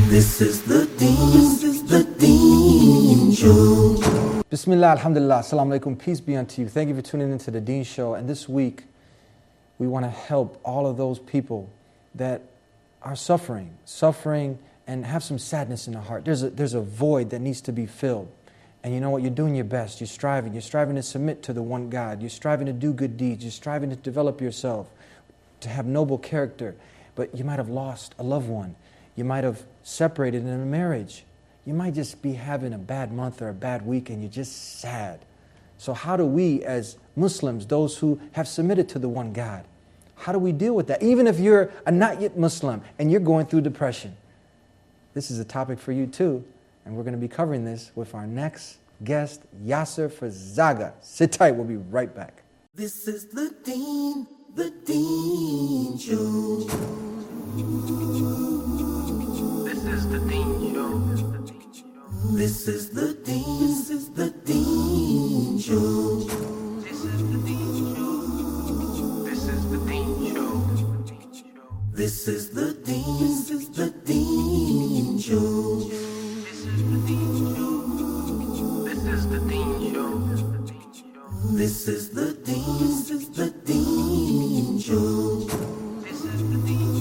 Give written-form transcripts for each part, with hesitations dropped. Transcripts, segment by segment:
This is the Deen Show. Bismillah, alhamdulillah, assalamu alaikum, peace be unto you. Thank you for tuning into the Deen Show. And this week, we want to help all of those people that are suffering and have some sadness in their heart. There's a void that needs to be filled. And you know what? You're doing your best. You're striving to submit to the one God. You're striving to do good deeds. You're striving to develop yourself, to have noble character. But you might have lost a loved one. You might have separated in a marriage. You might just be having a bad month or a bad week and you're just sad. So how do we as Muslims, those who have submitted to the one God, how do we deal with that? Even if you're a not yet Muslim and you're going through depression. This is a topic for you too. And we're going to be covering this with our next guest, Yasser Fazaga. Sit tight, we'll be right back. This is the Deen Show. This is the Deen Show. This is the Deen Show. This is the Deen Show. This is the Deen Show. This is the Deen Show. This is the Deen Show. This is the Deen Show. This is the Deen Show. This is the Deen Show. This is the Deen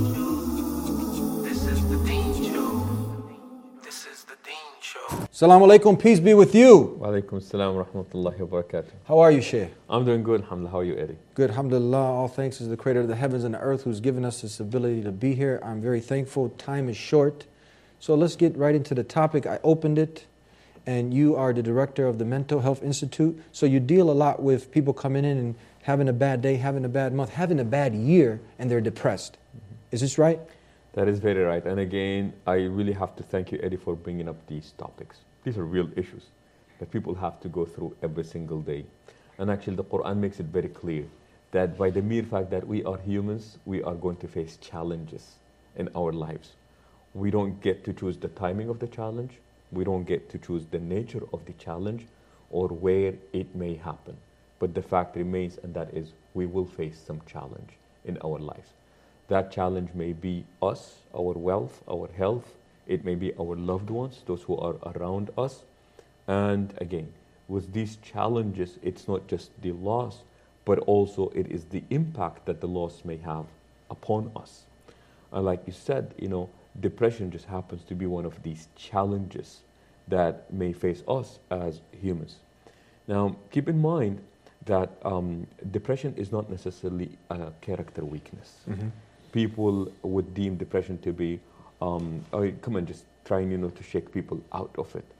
Show. This is the Deen Show. Assalamu alaikum, peace be with you. Wa alaikum assalam wa rahmatullahi wa barakatuh. How are you, Shaykh? I'm doing good, alhamdulillah. How are you, Eddie? Good, alhamdulillah. All thanks is the creator of the heavens and the earth who's given us this ability to be here. I'm very thankful. Time is short. So let's get right into the topic. I opened it, and you are the director of the Mental Health Institute. So you deal a lot with people coming in and having a bad day, having a bad month, having a bad year, and they're depressed. Is this right? That is very right. And again, I really have to thank you, Eddie, for bringing up these topics. These are real issues that people have to go through every single day. And actually, the Quran makes it very clear that by the mere fact that we are humans, we are going to face challenges in our lives. We don't get to choose the timing of the challenge. We don't get to choose the nature of the challenge or where it may happen. But the fact remains, and that is, we will face some challenge in our lives. That challenge may be us, our wealth, our health. It may be our loved ones, those who are around us. And again, with these challenges, it's not just the loss, but also it is the impact that the loss may have upon us. And like you said, depression just happens to be one of these challenges that may face us as humans. Now, keep in mind that depression is not necessarily a character weakness. Mm-hmm. People would deem depression to be, just trying, to shake people out of it,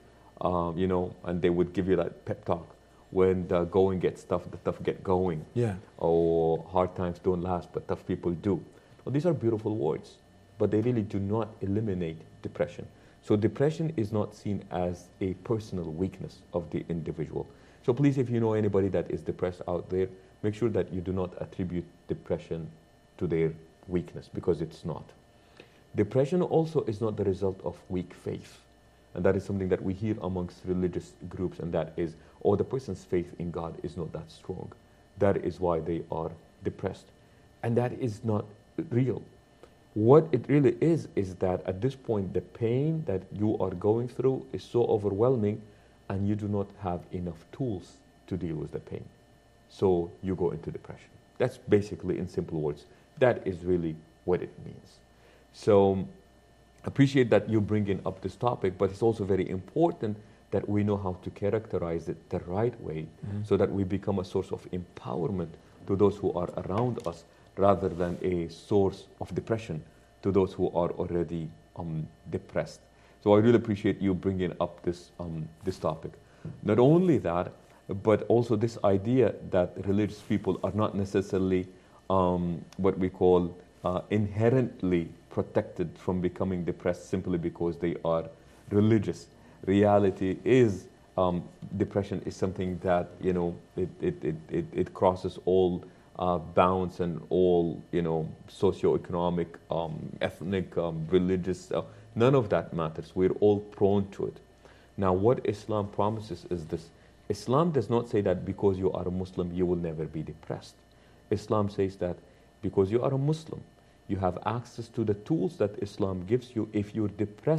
and they would give you that pep talk. When the going gets tough, the tough get going. Yeah. Or hard times don't last, but tough people do. Well, these are beautiful words, but they really do not eliminate depression. So depression is not seen as a personal weakness of the individual. So please, if you know anybody that is depressed out there, make sure that you do not attribute depression to their weakness, because it's not. Depression also is not the result of weak faith. And that is something that we hear amongst religious groups, and that is, the person's faith in God is not that strong. That is why they are depressed. And that is not real. What it really is that at this point, the pain that you are going through is so overwhelming, and you do not have enough tools to deal with the pain. So you go into depression. That's basically, in simple words, that is really what it means. So appreciate that you bringing up this topic, but it's also very important that we know how to characterize it the right way, so that we become a source of empowerment to those who are around us, rather than a source of depression to those who are already depressed. So I really appreciate you bringing up this topic. Not only that, but also this idea that religious people are not necessarily what we call inherently protected from becoming depressed simply because they are religious. Reality is depression is something that it crosses all bounds and all socioeconomic, ethnic, religious. None of that matters. We're all prone to it. Now, what Islam promises is this: Islam does not say that because you are a Muslim you will never be depressed. Islam says that because you are a Muslim, you have access to the tools that Islam gives you. If you're depressed,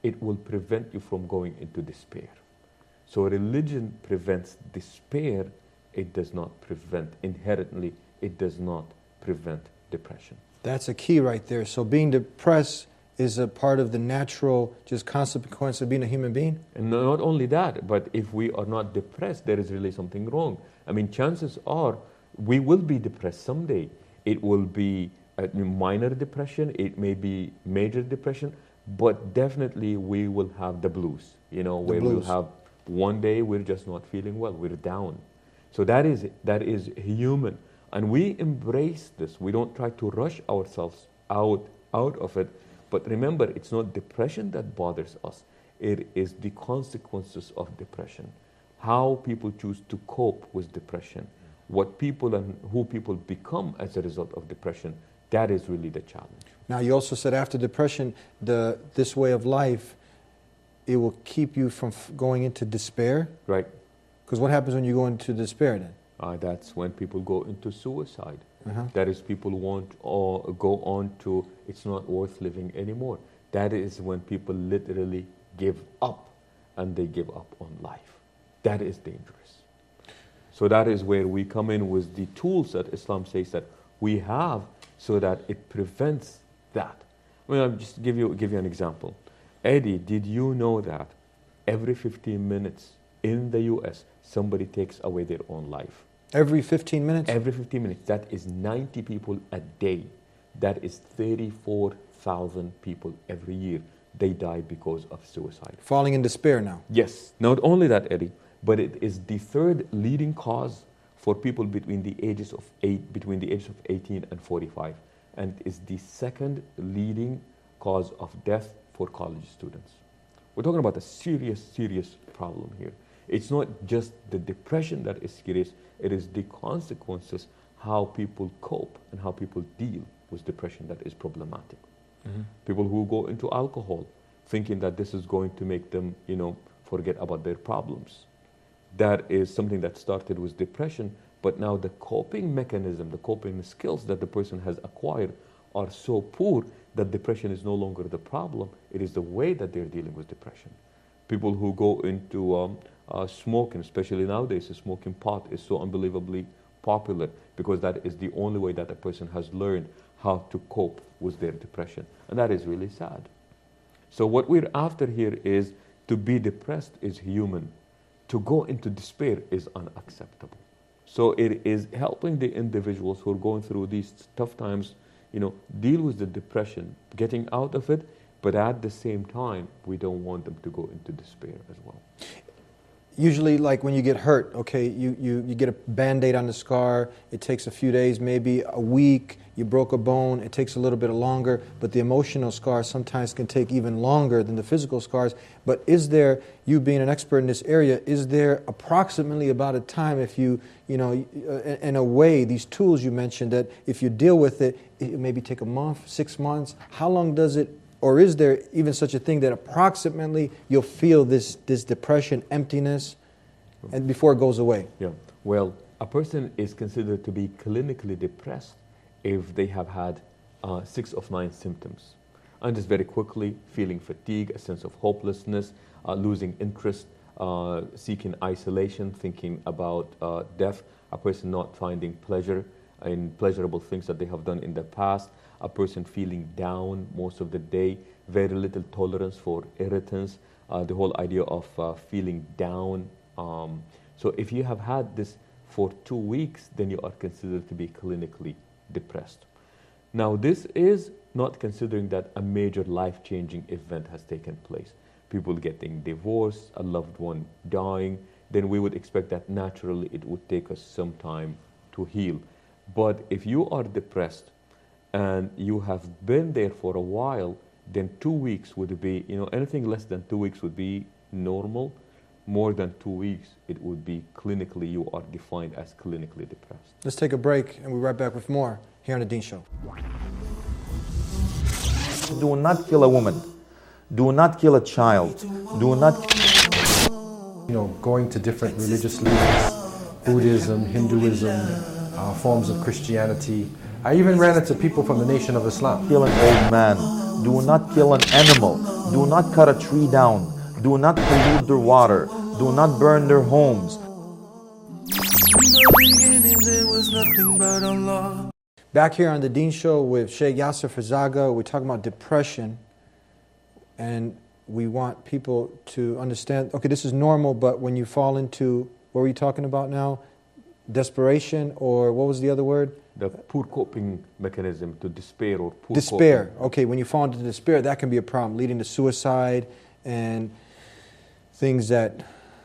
it will prevent you from going into despair. So religion prevents despair. It does not prevent, inherently, it does not prevent depression. That's a key right there. So being depressed is a part of the natural just consequence of being a human being? And not only that, but if we are not depressed, there is really something wrong. I mean, chances are we will be depressed someday. It will be a minor depression, it may be major depression, but definitely we will have the blues, where we'll have one day we're just not feeling well, we're down. So that is human. And we embrace this. We don't try to rush ourselves out of it. But remember, it's not depression that bothers us. It is the consequences of depression. How people choose to cope with depression. What people and who people become as a result of depression. That is really the challenge. Now, you also said after depression, this way of life, it will keep you from going into despair? Right. Because what happens when you go into despair then? That's when people go into suicide. Uh-huh. That is, people won't go on to, it's not worth living anymore. That is when people literally give up, and they give up on life. That is dangerous. So that is where we come in with the tools that Islam says that we have, so that it prevents that. I'll just give you an example. Eddie, did you know that every 15 minutes in the US, somebody takes away their own life? Every 15 minutes? Every 15 minutes. That is 90 people a day. That is 34,000 people every year. They die because of suicide. Falling in despair now? Yes. Not only that, Eddie, but it is the third leading cause for people between the ages of 18 and 45. And is the second leading cause of death for college students. We're talking about a serious, serious problem here. It's not just the depression that is serious, it is the consequences, how people cope and how people deal with depression that is problematic. Mm-hmm. People who go into alcohol thinking that this is going to make them, forget about their problems. That is something that started with depression, but now the coping mechanism, the coping skills that the person has acquired are so poor that depression is no longer the problem. It is the way that they're dealing with depression. People who go into smoking, especially nowadays, smoking pot is so unbelievably popular because that is the only way that a person has learned how to cope with their depression. And that is really sad. So what we're after here is to be depressed is human. To go into despair is unacceptable. So it is helping the individuals who are going through these tough times, deal with the depression, getting out of it, but at the same time, we don't want them to go into despair as well. Usually, like when you get hurt, okay, you get a Band-Aid on the scar, it takes a few days, maybe a week, you broke a bone, it takes a little bit longer, but the emotional scars sometimes can take even longer than the physical scars. But is there, you being an expert in this area, is there approximately about a time if in a way, these tools you mentioned, that if you deal with it, it maybe take a month, 6 months, how long does it, or is there even such a thing that approximately you'll feel this depression, emptiness, and before it goes away? Yeah. Well, a person is considered to be clinically depressed if they have had 6 of 9 symptoms. And just very quickly, feeling fatigue, a sense of hopelessness, losing interest, seeking isolation, thinking about death, a person not finding pleasure in pleasurable things that they have done in the past, a person feeling down most of the day, very little tolerance for irritants, the whole idea of feeling down. So if you have had this for 2 weeks, then you are considered to be clinically depressed. Now, this is not considering that a major life-changing event has taken place. People getting divorced, a loved one dying, then we would expect that naturally it would take us some time to heal. But if you are depressed and you have been there for a while, then 2 weeks would be, anything less than 2 weeks would be normal. More than 2 weeks, it would be clinically, you are defined as clinically depressed. Let's take a break and we'll be right back with more here on The Dean Show. Do not kill a woman. Do not kill a child. Do not... Going to different religious leaders, Buddhism, Hinduism, forms of Christianity. I even ran into people from the Nation of Islam. Kill an old man. Do not kill an animal. Do not cut a tree down. Do not pollute their water. Do not burn their homes. In the beginning there was nothing but Allah. Back here on the Dean Show with Sheikh Yasser Fazaga, we're talking about depression, and we want people to understand, okay, this is normal, but when you fall into, what were you talking about now? Desperation, or what was the other word? The poor coping mechanism to despair or poor Despair. coping. Okay, when you fall into despair, that can be a problem, leading to suicide and things that,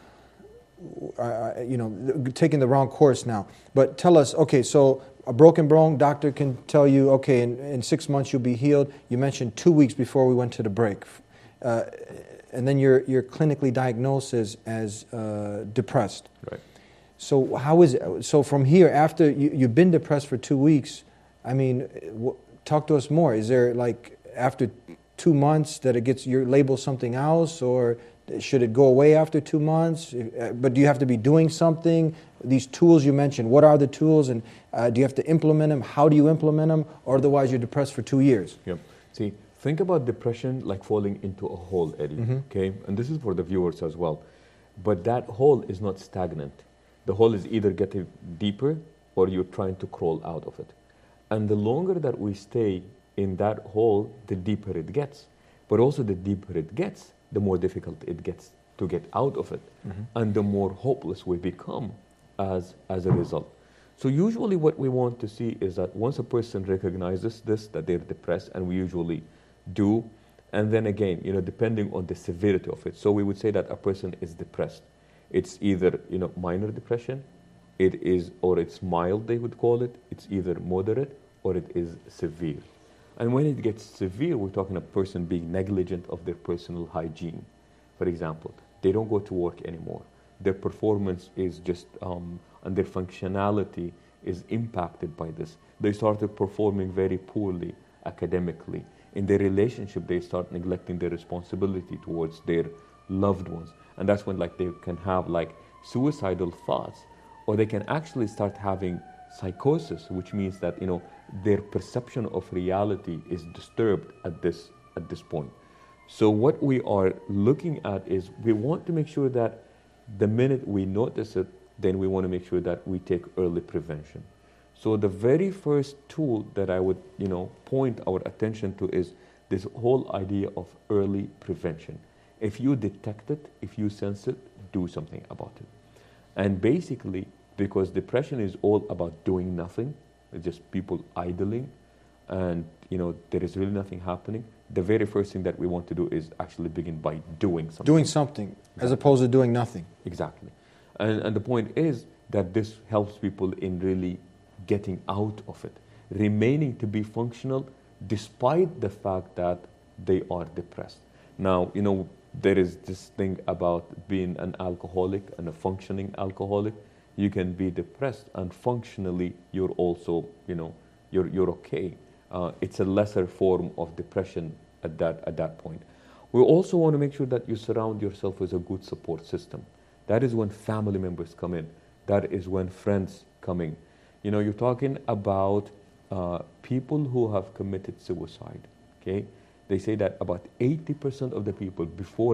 taking the wrong course now. But tell us, okay, so a broken bone, doctor can tell you, okay, in 6 months you'll be healed. You mentioned 2 weeks before we went to the break. And then you're clinically diagnosed as depressed. Right. So how is it? So from here, after you've been depressed for 2 weeks, I mean, talk to us more. Is there like after 2 months that it gets, you're labeled something else, or should it go away after 2 months? But do you have to be doing something? These tools you mentioned, what are the tools, and do you have to implement them? How do you implement them? Or otherwise you're depressed for 2 years. Yep. See, think about depression like falling into a hole, Eddie, okay? And this is for the viewers as well. But that hole is not stagnant. The hole is either getting deeper or you're trying to crawl out of it. And the longer that we stay in that hole, the deeper it gets. But also the deeper it gets, the more difficult it gets to get out of it. And the more hopeless we become as a result. So usually what we want to see is that once a person recognizes this, that they're depressed, and we usually do, and then again, depending on the severity of it. So we would say that a person is depressed. It's either, minor depression, or it's mild, they would call it. It's either moderate or it is severe. And when it gets severe, we're talking a person being negligent of their personal hygiene. For example, they don't go to work anymore. Their performance is just, and their functionality is impacted by this. They started performing very poorly academically. In their relationship, they start neglecting their responsibility towards their loved ones. And that's when they can have suicidal thoughts, or they can actually start having psychosis, which means that, their perception of reality is disturbed at this point. So what we are looking at is we want to make sure that the minute we notice it, then we want to make sure that we take early prevention. So the very first tool that I would, point our attention to is this whole idea of early prevention. If you detect it, if you sense it, do something about it. And basically, because depression is all about doing nothing, it's just people idling, and there is really nothing happening, the very first thing that we want to do is actually begin by doing something. Doing something, as opposed to doing nothing. Exactly. And the point is that this helps people in really getting out of it, remaining to be functional despite the fact that they are depressed. Now, there is this thing about being an alcoholic and a functioning alcoholic. You can be depressed and functionally you're also, you're okay. It's a lesser form of depression at that point. We also want to make sure that you surround yourself with a good support system. That is when family members come in. That is when friends come in. You're talking about people who have committed suicide, okay? They say that about 80% of the people, before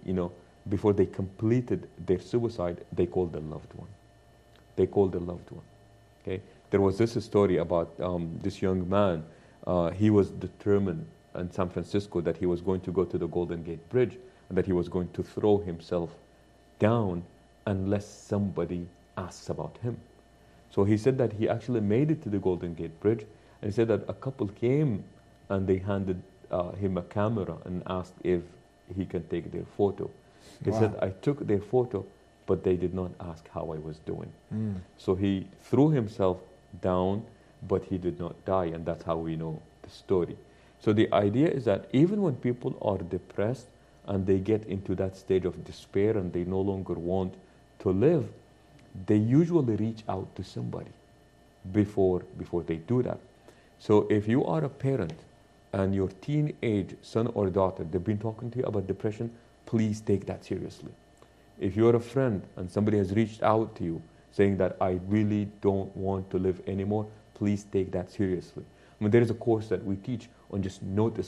they completed their suicide, they called the loved one. They called the loved one, okay? There was this story about this young man. He was determined in San Francisco that he was going to go to the Golden Gate Bridge and that he was going to throw himself down unless somebody asks about him. So he said that he actually made it to the Golden Gate Bridge, and he said that a couple came and they handed him a camera and asked if he can take their photo. He said, I took their photo, but they did not ask how I was doing. So he threw himself down, but he did not die, and that's how we know the story. So the idea is that even when people are depressed and they get into that stage of despair and they no longer want to live, they usually reach out to somebody before they do that. So if you are a parent and your teenage son or daughter, they've been talking to you about depression, please take that seriously. If you're a friend and somebody has reached out to you saying that I really don't want to live anymore, please take that seriously. I mean, there is a course that we teach on just noticing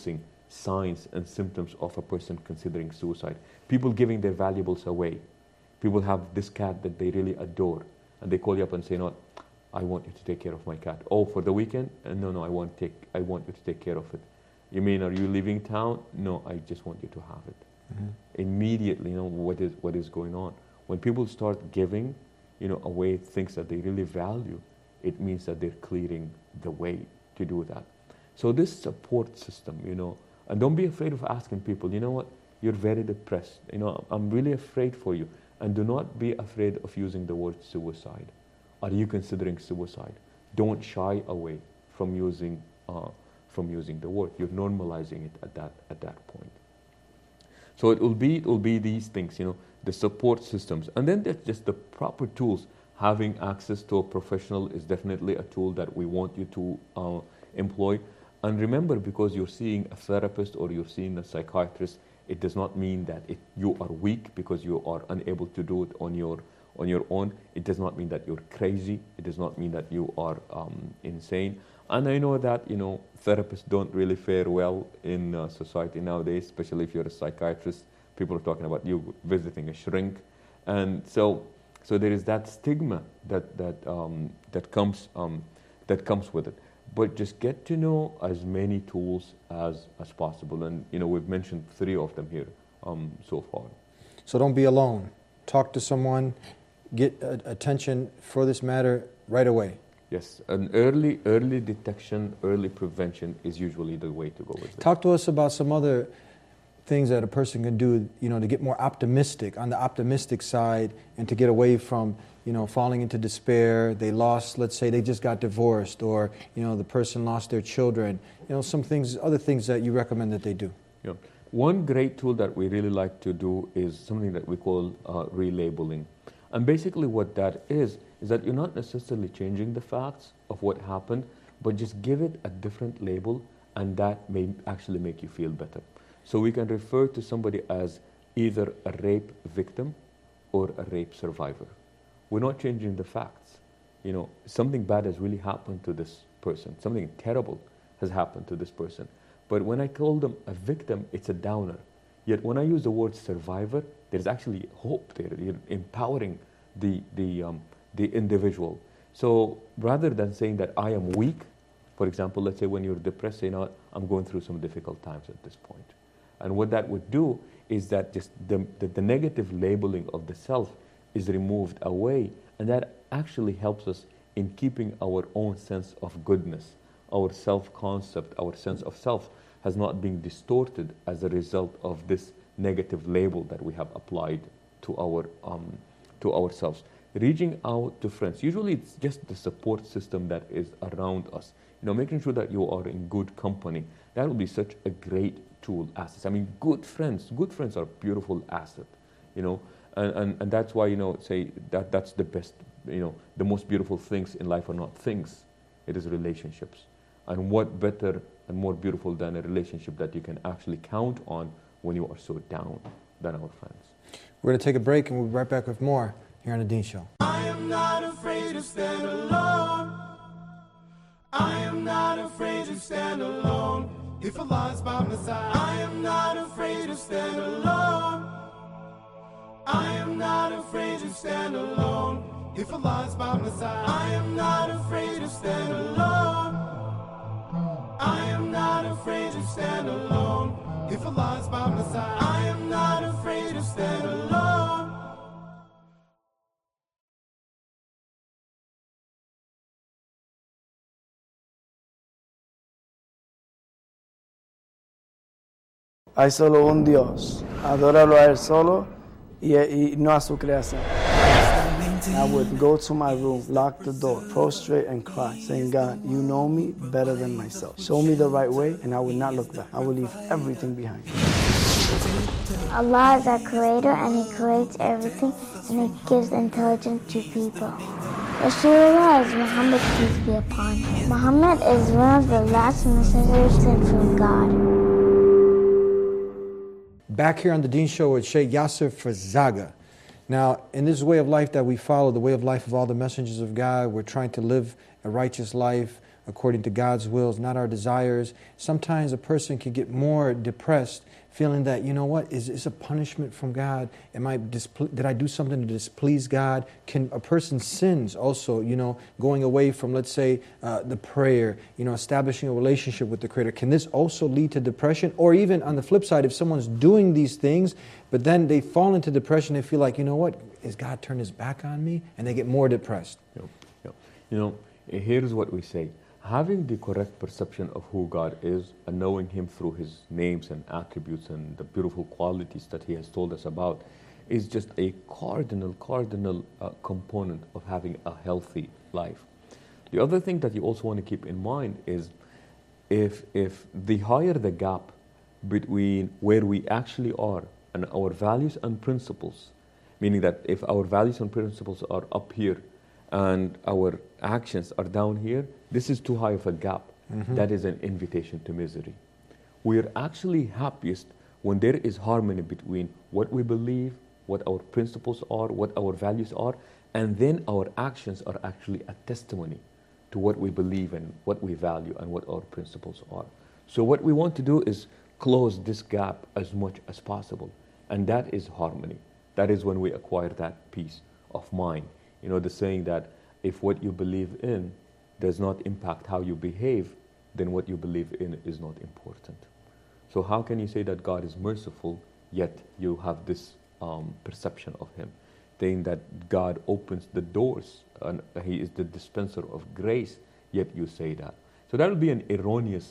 signs and symptoms of a person considering suicide. People giving their valuables away. People have this cat that they really adore, and they call you up and say, "No, I want you to take care of my cat." "Oh, for the weekend?" No, I want you to take care of it." "You mean, are you leaving town?" "No, I just want you to have it." Immediately, what is going on. When people start giving, away things that they really value, it means that they're clearing the way to do that. So this support system, and don't be afraid of asking people, "You know what, you're very depressed. I'm really afraid for you." And do not be afraid of using the word suicide. Are you considering suicide? Don't shy away from using the word. You're normalizing it at that point. So it will be these things, the support systems, and then there's just the proper tools. Having access to a professional is definitely a tool that we want you to employ. And remember, because you're seeing a therapist or you're seeing a psychiatrist, it does not mean that you are weak because you are unable to do it on your own. It does not mean that you're crazy. It does not mean that you are insane. And I know that therapists don't really fare well in society nowadays, especially if you're a psychiatrist. People are talking about you visiting a shrink, and so there is that stigma that comes with it. But just get to know as many tools as possible, and we've mentioned 3 of them here so far. So don't be alone. Talk to someone. Get attention for this matter right away. Yes, an early detection, early prevention is usually the way to go with it. Talk to us about some other things that a person can do, to get more optimistic, on the optimistic side, and to get away from, falling into despair. They lost, let's say they just got divorced, or, the person lost their children. Other things that you recommend that they do. Yeah. One great tool that we really like to do is something that we call relabeling. And basically what that is that you're not necessarily changing the facts of what happened, but just give it a different label, and that may actually make you feel better. So we can refer to somebody as either a rape victim or a rape survivor. We're not changing the facts. Something bad has really happened to this person. Something terrible has happened to this person. But when I call them a victim, it's a downer. Yet when I use the word survivor, there's actually hope there. You're empowering the individual. So rather than saying that I am weak, for example, let's say when you're depressed, say, I'm going through some difficult times at this point. And what that would do is that just the negative labeling of the self is removed away, and that actually helps us in keeping our own sense of goodness. Our self-concept, our sense of self has not been distorted as a result of this negative label that we have applied to ourselves. Reaching out to friends. Usually it's just the support system that is around us. Making sure that you are in good company. That will be such a great tool, asset. I mean, good friends are a beautiful asset, and that's why, say that's the best, the most beautiful things in life are not things, it is relationships. And what better and more beautiful than a relationship that you can actually count on when you are so down than our friends. We're going to take a break, and we'll be right back with more here on The Dean Show. I am not afraid to stand alone. I am not afraid to stand alone. If Allah's by my side, I am not afraid to stand alone. I am not afraid to stand alone. If Allah's by my side, I am not afraid to stand alone. I am not afraid to stand alone. If Allah's by my side, I am not afraid to stand alone. Hay solo un Dios. Adóralo a Él solo y no a su creación. I would go to my room, lock the door, prostrate and cry, saying, God, you know me better than myself. Show me the right way and I will not look back. I will leave everything behind. Allah is our creator and He creates everything and He gives intelligence to people. Rasulullah is Muhammad, peace be upon him. Muhammad is one of the last messengers sent from God. Back here on The Dean Show with Sheikh Yasser Fazaga. Now, in this way of life that we follow, the way of life of all the messengers of God, we're trying to live a righteous life according to God's wills, not our desires. Sometimes a person can get more depressed, feeling that, you know what, is this a punishment from God? Did I do something to displease God? Can a person sins also, going away from, let's say, the prayer, establishing a relationship with the Creator? Can this also lead to depression? Or even on the flip side, if someone's doing these things, but then they fall into depression, they feel like, you know what, is God turned His back on me? And they get more depressed. Here's what we say. Having the correct perception of who God is and knowing Him through His names and attributes and the beautiful qualities that He has told us about is just a cardinal component of having a healthy life. The other thing that you also want to keep in mind is if the higher the gap between where we actually are and our values and principles, meaning that if our values and principles are up here and our actions are down here, this is too high of a gap. That is an invitation to misery. We're actually happiest when there is harmony between what we believe, what our principles are, what our values are, and then our actions are actually a testimony to what we believe and what we value and what our principles are. So what we want to do is close this gap as much as possible, and that is harmony. That is when we acquire that peace of mind. The saying that if what you believe in does not impact how you behave, then what you believe in is not important. So how can you say that God is merciful, yet you have this perception of Him? Saying that God opens the doors and He is the dispenser of grace, yet you say that. So that will be an erroneous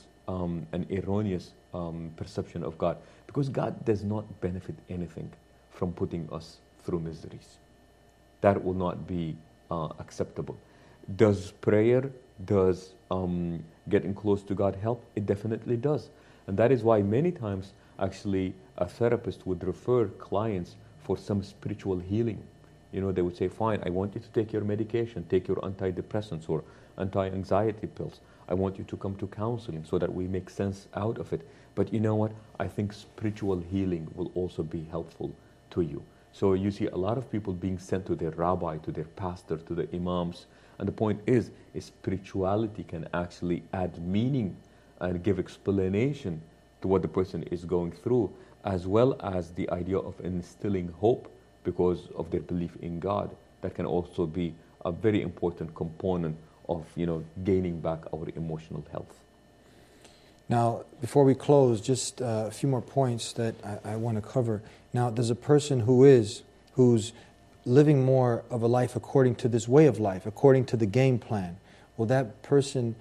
perception of God, because God does not benefit anything from putting us through miseries. That will not be acceptable. Does prayer, does getting close to God help? It definitely does. And that is why many times actually a therapist would refer clients for some spiritual healing. They would say, fine, I want you to take your medication, take your antidepressants or anti-anxiety pills. I want you to come to counseling so that we make sense out of it. But you know what? I think spiritual healing will also be helpful to you. So you see a lot of people being sent to their rabbi, to their pastor, to the imams. And the point is spirituality can actually add meaning and give explanation to what the person is going through, as well as the idea of instilling hope because of their belief in God. That can also be a very important component of gaining back our emotional health. Now, before we close, just a few more points that I want to cover. Now, there's a person who's living more of a life according to this way of life, according to the game plan. Will that person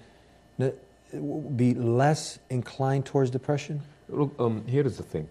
be less inclined towards depression? Look, here is the thing.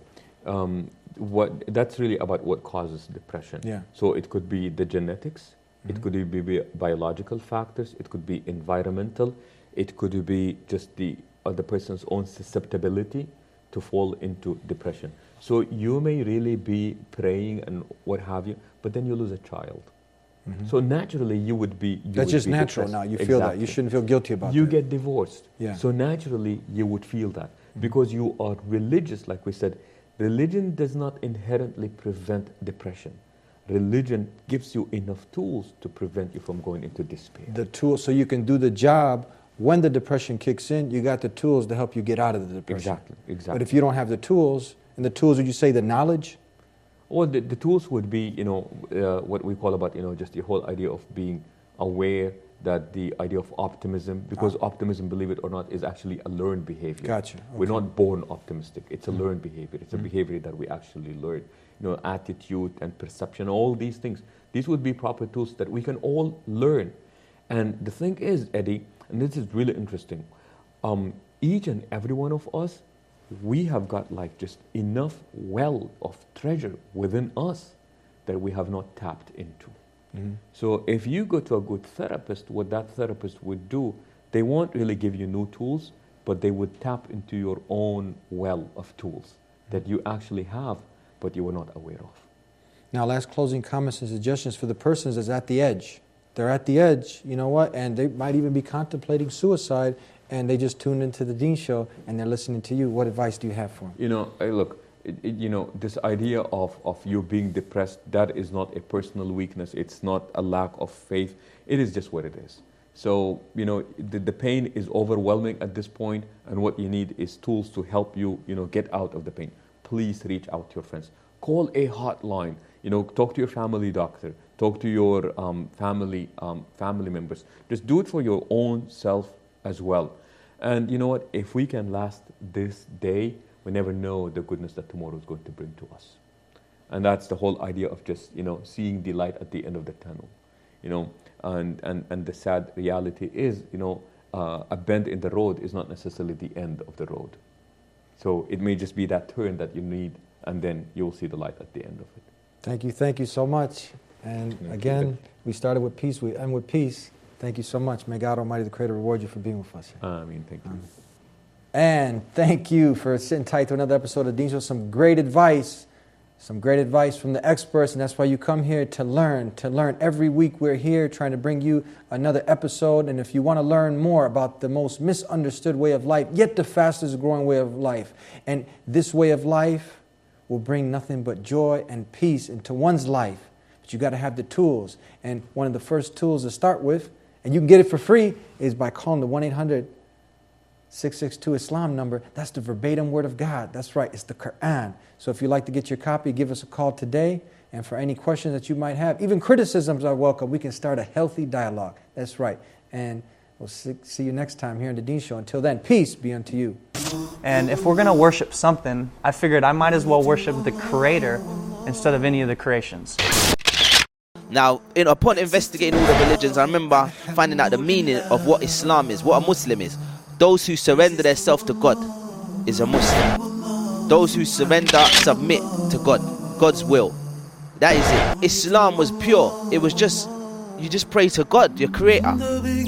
That's really about what causes depression. Yeah. So it could be the genetics, it could be biological factors, it could be environmental, it could be just the person's own susceptibility to fall into depression. So you may really be praying and what have you, but then you lose a child. So naturally you would be That's just natural depressed. now. You feel that. You shouldn't feel guilty about that. You get divorced. Yeah. So naturally you would feel that because you are religious, like we said. Religion does not inherently prevent depression. Religion gives you enough tools to prevent you from going into despair. The tools, so you can do the job. When the depression kicks in, you got the tools to help you get out of the depression. Exactly. But if you don't have the tools, and the tools, would you say the knowledge? Well, the tools would be, what we call about, just the whole idea of being aware, that the idea of optimism, because optimism, believe it or not, is actually a learned behavior. Gotcha. Okay. We're not born optimistic. It's a learned behavior. It's a behavior that we actually learn. Attitude and perception, all these things. These would be proper tools that we can all learn. And the thing is, Eddie, and this is really interesting, each and every one of us, we have got just enough well of treasure within us that we have not tapped into. So if you go to a good therapist, what that therapist would do, they won't really give you new tools, but they would tap into your own well of tools that you actually have, but you were not aware of. Now, last closing comments and suggestions for the persons that's at the edge. They're at the edge, and they might even be contemplating suicide, and they just tuned into the Dean Show, and they're listening to you. What advice do you have for them? Look, this idea of you being depressed, that is not a personal weakness. It's not a lack of faith. It is just what it is. So, you know, the pain is overwhelming at this point, and what you need is tools to help you, you know, get out of the pain. Please reach out to your friends. Call a hotline. You know, talk to your family doctor. Talk to your family members. Just do it for your own self as well. And you know what? If we can last this day, we never know the goodness that tomorrow is going to bring to us. And that's the whole idea of just, you know, seeing the light at the end of the tunnel. You know, and the sad reality is, you know, a bend in the road is not necessarily the end of the road. So it may just be that turn that you need, and then you'll see the light at the end of it. Thank you so much. And again, we started with peace, we end with peace. Thank you so much. May God Almighty, the Creator, reward you for being with us. Thank you. And thank you for sitting tight to another episode of Dean Show. Some great advice from the experts, and that's why you come here to learn. Every week we're here trying to bring you another episode, and if you want to learn more about the most misunderstood way of life, yet the fastest growing way of life, and this way of life will bring nothing but joy and peace into one's life. But you got to have the tools, and one of the first tools to start with, and you can get it for free, is by calling the 1-800-662-ISLAM number. That's the verbatim word of God. That's right, it's the Quran. So if you'd like to get your copy, give us a call today. And for any questions that you might have, even criticisms are welcome. We can start a healthy dialogue. That's right. And we'll see you next time here on The Dean Show. Until then, peace be unto you. And if we're going to worship something, I figured I might as well worship the Creator instead of any of the creations. Now, upon investigating all the religions, I remember finding out the meaning of what Islam is, what a Muslim is. Those who surrender themselves to God is a Muslim. Those who submit to God, God's will. That is it. Islam was pure. It was just, you just pray to God, your Creator. I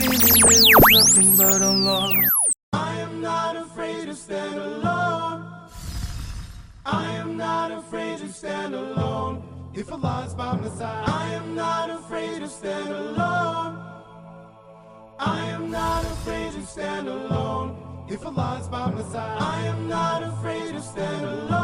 am not afraid to stand alone. I am not afraid to stand alone. If Allah's by my side, I am not afraid to stand alone. I am not afraid to stand alone. If Allah's by my side, I am not afraid to stand alone.